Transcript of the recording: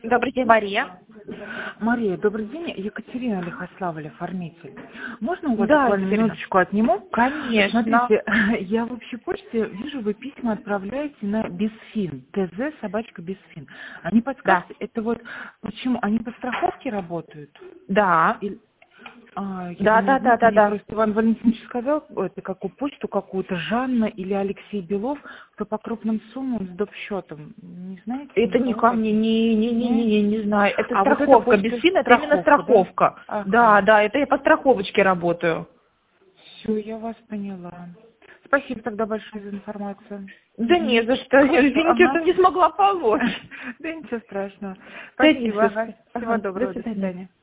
Добрый день, Мария. Мария, добрый день. Екатерина Лихославль, оформитель. Можно у вас Да, буквально Екатерина. минуточку отниму? Конечно. Смотрите, я в общей почте вижу, вы письма отправляете на Безфин, ТЗ@Безфин. Они Да. подскажете, это вот почему? Они по страховке работают? Да. Или... Да. Мне просто Иван Валентинович сказал, это какую почту какую-то, Жанна или Алексей Белов, кто по крупным суммам с доп-счетом. Не знаете? Это не ко мне, не знаю. Это А вот это страховка. почта Безфин это именно страховка, страховка. да? Да, Ага. это я по страховочке работаю. Все, я вас поняла. Спасибо тогда большое за информацию. Да не за что. Хорошо, Извините, что не смогла помочь. Да ничего страшного. Да Спасибо. не за что. Всего Ага. До доброго. До свидания. свидания.